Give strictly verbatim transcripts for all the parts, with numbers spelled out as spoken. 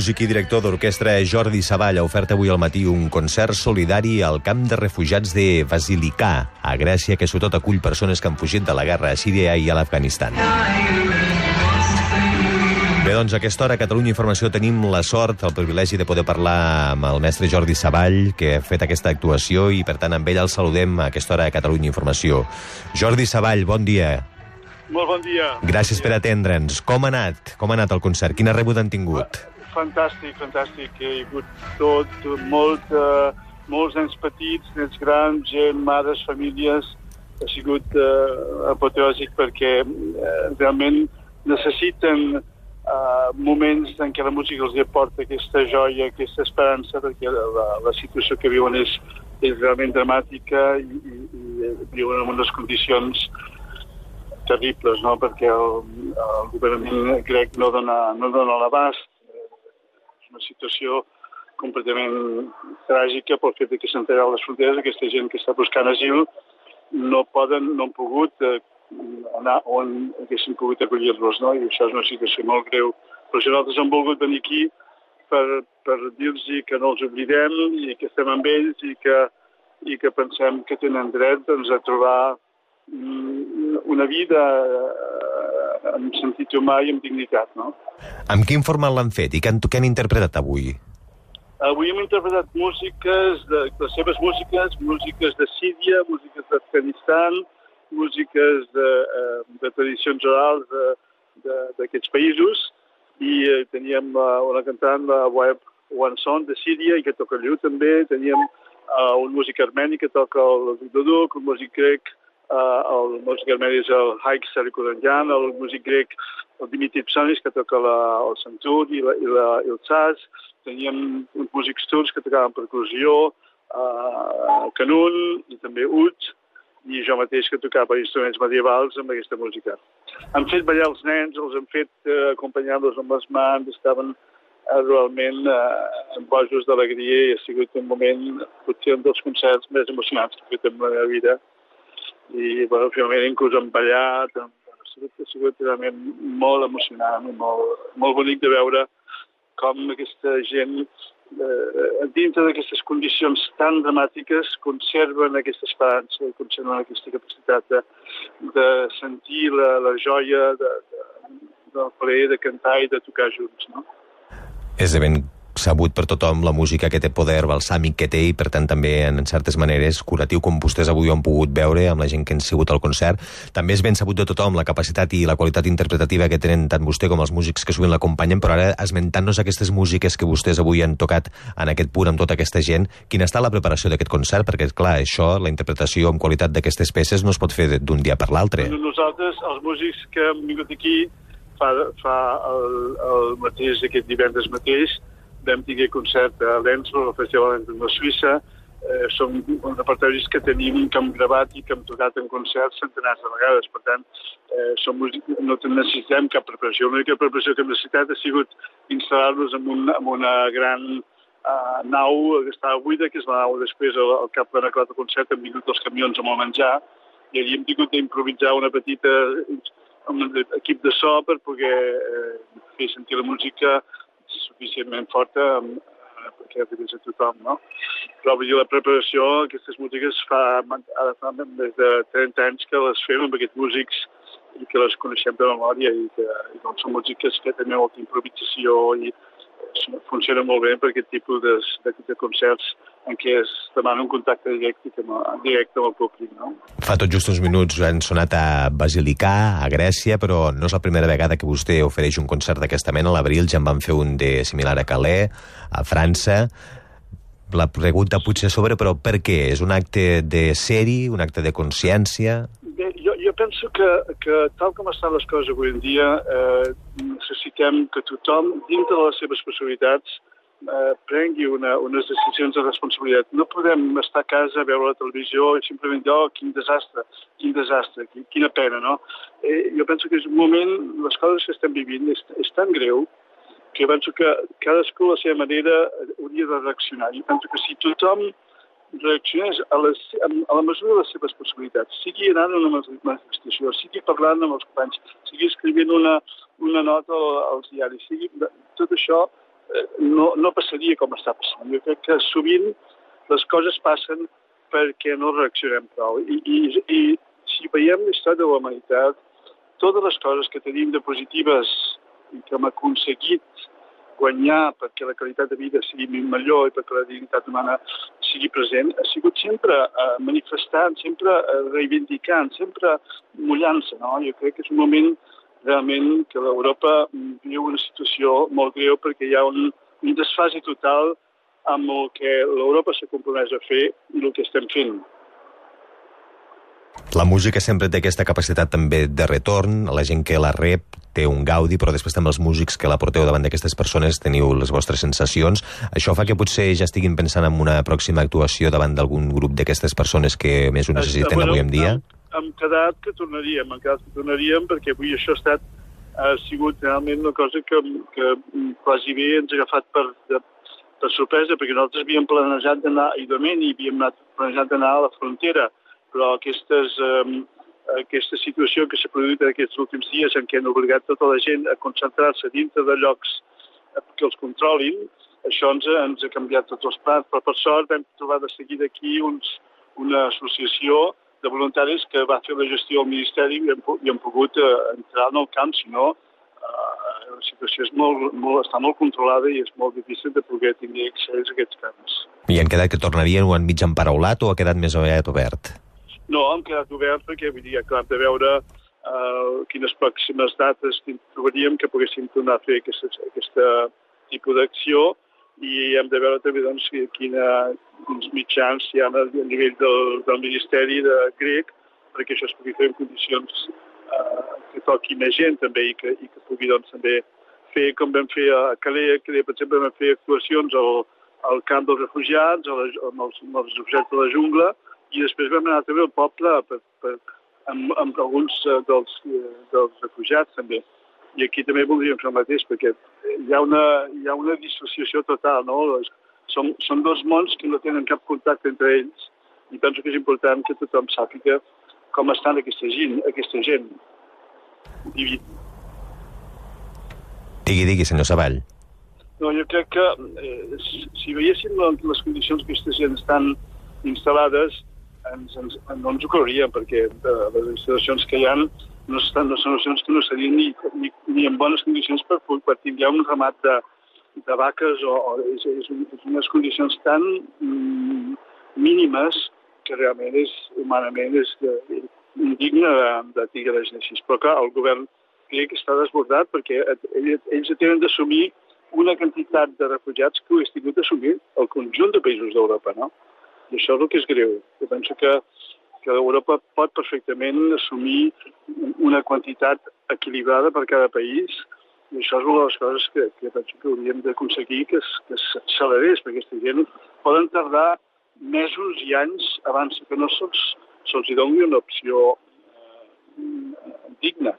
músic i director d'orquestra Jordi Savall ha ofert avui al matí un concert solidari al camp de refugiats de Basilicà, a Grècia, que sobretot acull persones que han fugit de la guerra a Síria i a l'Afganistan. Bé, doncs a aquesta hora a Catalunya Informació tenim la sort, el privilegi de poder parlar amb el mestre Jordi Savall, que ha fet aquesta actuació i, per tant, amb ell el saludem a aquesta hora a Catalunya Informació. Jordi Savall, bon dia. Molt bon dia. Gràcies per atendre'ns. Com ha anat? Com ha anat el concert? Quina rebuda han tingut? Fantàstic, fantàstic. Hi ha hagut tot, molt, uh, molts nens petits, nens grans, gent, mares, famílies. Ha sigut uh, apoteòsic perquè uh, realment necessiten uh, moments en què la música els aporta aquesta joia, aquesta esperança, perquè la, la situació que viuen és, és realment dramàtica i, i, i viuen en unes condicions terribles, no? Perquè el, el govern grec no dona, no dona l'abast. És una situació completament tràgica pel fet que s'han tallat les fronteres. Aquesta gent que està buscant asil no poden, no han pogut eh, anar on haguessin pogut acollir-los, no? I això és una situació molt greu. Però nosaltres hem volgut venir aquí per, per dir-los que no els oblidem i que estem amb ells i que, i que pensem que tenen dret, doncs, a trobar una vida en sentit humà i amb dignitat, no? Amb quin format l'han fet i què han, què han interpretat avui? Avui hem interpretat músiques, de, les seves músiques, músiques de Síria, músiques d'Afganistan, músiques de, de tradicions orals d'aquests països, i teníem una cantant, la Web Wanson, de Síria, i que toca el llut també. Teníem uh, un músic armeni que toca el duduk, un músic grec. Uh, el músic armeni és el Haik Sarikodanyan, el músic grec, el Dimitri Psanis, que toca la, el santur i, la, i, la, i el saz. Teníem uns músics turcs que tocaven percussió, uh, canun i també ut, i jo mateix que tocava instruments medievals amb aquesta música. Han fet ballar els nens, els han fet uh, acompanyar-los amb les mans, estaven uh, realment uh, bojos d'alegria i ha sigut un moment, potser un dels concerts més emocionants que he fet en la meva vida. I, bueno, finalment inclús hem ballat, ha sigut, ha sigut realment molt emocionant i molt, molt bonic de veure com aquesta gent, eh, dintre d'aquestes condicions tan dramàtiques, conserven aquesta esperança, conserven aquesta capacitat de, de sentir la, la joia de, de, del plaer de cantar i de tocar junts, no? És de ben sabut per tothom la música que té poder balsàmic que té i per tant també en certes maneres curatiu, com vostès avui ho han pogut veure amb la gent que han sigut al concert. També és ben sabut de tothom la capacitat i la qualitat interpretativa que tenen tant vostè com els músics que sovint l'acompanyen, però ara esmentant-nos aquestes músiques que vostès avui han tocat en aquest punt amb tota aquesta gent, quina està la preparació d'aquest concert? Perquè clar, això, la interpretació amb qualitat d'aquestes peces no es pot fer d'un dia per l'altre. Nosaltres, els músics que hem vingut aquí fa, fa el, el mateix, aquest divendres mateix, vam tenir concert a Lenzburg, al Festival Lenzburg de Suïssa. Eh, són repertoris que tenim, que hem gravat i que hem tocat en concerts centenars de vegades. Per tant, eh, som músics, no necessitem cap preparació. L'única preparació que hem necessitat ha sigut instal·lar-nos en, un, en una gran uh, nau que estava buida, que és la nau després, al, al cap d'una clara de concert, han vingut els camions amb el menjar, i allí hem tingut d'improvisar una petita un equip de so per poder eh, fer sentir la música suficientment forta um, perquè arribés a tothom, no? Però vull dir, la preparació, aquestes músiques fa, ara fa més de trenta anys que les fem amb aquests músics i que les coneixem de memòria i que i doncs són músiques que tenen molta improvisació i funciona molt bé per aquest tipus de, de, de concerts en què es demana un contacte directe, directe amb el públic, no? Fa tot just uns minuts han sonat a Basilicà, a Grècia, però no és la primera vegada que vostè ofereix un concert d'aquesta mena. A l'abril ja en van fer un de similar a Calais, a França. La pregunta potser sobre, però per què? És un acte de seri, un acte de consciència? Bé, jo, jo penso que, que tal com estan les coses avui en dia, eh, necessitem que tothom, dintre de les seves possibilitats, eh, prengui una, unes decisions de responsabilitat. No podem estar a casa, veure la televisió i simplement dir, oh, quin desastre, quin desastre, quina pena, no? Eh, jo penso que és un moment, les coses que estem vivint és, és tan greu que penso que cadascú a la seva manera hauria de reaccionar. Jo penso que si tothom reaccionés a, les, a la mesura de les seves possibilitats, sigui anant a una manifestació, sigui parlant amb els companys, sigui escrivint una, una nota als diaris, sigui, tot això no, no passaria com està passant. Jo crec que sovint les coses passen perquè no reaccionem prou. I, i, i si veiem la història de la humanitat, totes les coses que tenim de positives i que hem aconseguit guanyar perquè la qualitat de vida sigui millor i perquè la dignitat humana sigui present, ha sigut sempre eh, manifestant, sempre eh, reivindicant, sempre mullant-se, no? Jo crec que és un moment realment que l'Europa viu una situació molt greu perquè hi ha un, un desfase total amb el que l'Europa s'ha compromès a fer i el que estem fent. La música sempre té aquesta capacitat també de retorn, la gent que la rep té un gaudi, però després també els músics que la porteu davant d'aquestes persones teniu les vostres sensacions. Això fa que potser ja estiguin pensant en una pròxima actuació davant d'algun grup d'aquestes persones que més ho necessiten bueno, avui en dia? Hem, hem quedat que tornaríem, hem quedat que tornaríem perquè avui això ha estat ha sigut realment una cosa que, que quasi bé ens ha agafat per, de, per sorpresa, perquè nosaltres havíem planejat d'anar a Idomeni i havíem anat planejat d'anar a la frontera, però aquestes, eh, aquesta situació que s'ha produït en aquests últims dies en què han obligat tota la gent a concentrar-se dintre de llocs que els controlin, això ens, ens ha canviat tots els plans, però per sort vam trobar de seguida aquí uns, una associació de voluntaris que va fer la gestió al Ministeri i hem, i hem pogut eh, entrar en el camp, si no eh, la situació és molt, molt, està molt controlada i és molt difícil de poder tenir accés a aquests camps. I han quedat que tornarien o han mig emparaulat o ha quedat més aviat obert? No, hem quedat obert perquè vull dir, acabem de veure uh, quines pròximes dates trobaríem que poguéssim tornar a fer aquesta, aquesta tipus d'acció i hem de veure també doncs, quina, quins mitjans hi ha a nivell del, del Ministeri de grec perquè això es pugui fer en condicions uh, que toqui més gent també i que, i que pugui doncs, també fer com vam fer a Calais, que per exemple vam fer actuacions al, al camp dels refugiats, a la, amb els, amb els objectes de la jungla, i després vam anar també al poble per, per, amb, amb alguns dels, dels refugiats també. I aquí també voldríem fer el mateix, perquè hi ha una, hi ha una dissociació total, no? Són, són dos mons que no tenen cap contacte entre ells i penso que és important que tothom sàpiga com estan aquesta gent. Aquesta gent. I... Digui, digui, senyor Savall. No, jo crec que eh, si veiéssim les condicions que aquesta gent estan instal·lades, ens, ens, no ens ho creuríem, perquè eh, les instal·lacions que hi ha no, estan, no són instal·lacions que no serien ni, ni, ni en bones condicions per, per tinguer un ramat de, de vaques o, o és, és, un, és unes condicions tan mm, mínimes que realment és, humanament és de, de, indigne de, de tinguer la gent així. Però clar, el govern crec que està desbordat perquè ells, ells tenen d'assumir una quantitat de refugiats que ho és tingut d'assumir el conjunt de països d'Europa, no? I això és el que és greu. Jo penso que, que Europa pot perfectament assumir una quantitat equilibrada per cada país i això és una de les coses que, que penso que hauríem d'aconseguir que, que s'accelerés, perquè aquesta gent poden tardar mesos i anys abans que no se'ls, se'ls doni una opció eh, digna.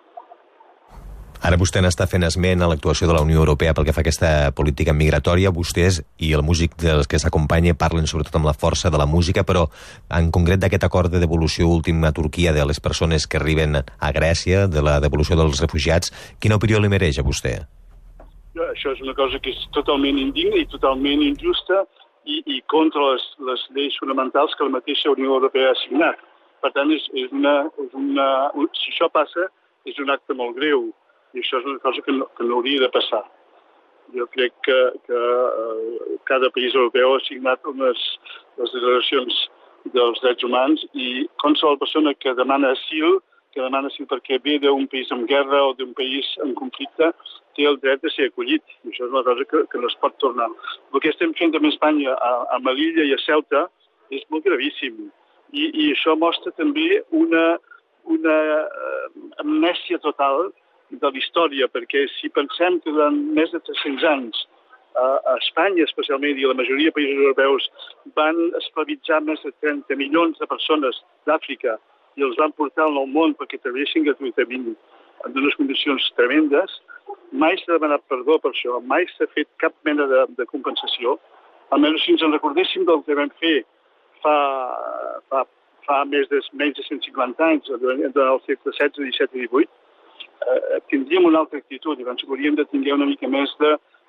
Ara vostè n'està fent esment a l'actuació de la Unió Europea pel que fa a aquesta política migratòria. Vostès i el músic dels que s'acompanya parlen sobretot amb la força de la música, però en concret d'aquest acord de devolució últim a Turquia de les persones que arriben a Grècia, de la devolució dels refugiats, quina opinió li mereix a vostè? Això és una cosa que és totalment indigna i totalment injusta i, i contra les, les lleis fonamentals que la mateixa Unió Europea ha signat. Per tant, és, és una, és una, si això passa, és un acte molt greu. I això és una cosa que no, que no hauria de passar. Jo crec que, que eh, cada país europeu ha signat unes les declaracions dels drets humans i contra la persona que demana asil, que demana asil perquè ve d'un país en guerra o d'un país en conflicte, té el dret de ser acollit. I això és una cosa que, que no es pot tornar. El que estem fent també a Espanya, a, a Melilla i a Ceuta, és molt gravíssim. I, i això mostra també una, una uh, amnèsia total de la història, perquè si pensem que durant més de tres-cents anys a Espanya especialment i la majoria de països europeus van esclavitzar més de trenta milions de persones d'Àfrica i els van portar al món perquè treballessin gratuïtament en unes condicions tremendes, mai s'ha demanat perdó per això, mai s'ha fet cap mena de, de compensació. Almenys si ens en recordéssim del que vam fer fa, fa, fa més de, menys de cent cinquanta anys, durant el segle setze, disset i divuit, Eh, tindríem una altra actitud i doncs hauríem de tenir una mica més de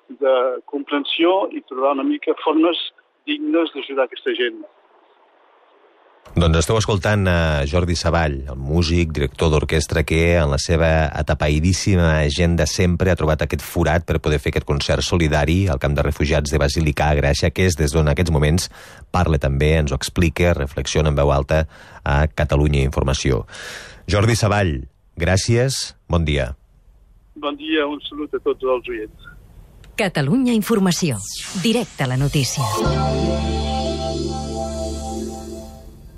de comprensió i trobar una mica formes dignes d'ajudar aquesta gent. Doncs esteu escoltant a Jordi Savall, el músic, director d'orquestra que en la seva atapeïdíssima agenda sempre ha trobat aquest forat per poder fer aquest concert solidari al camp de refugiats de Basilicà a Gràcia, que és des d'on en aquests moments parla també, ens ho explica, reflexiona en veu alta a Catalunya Informació. Jordi Savall, gràcies, bon dia. Bon dia, un salut a tots els oients. Catalunya Informació, directe a la notícia.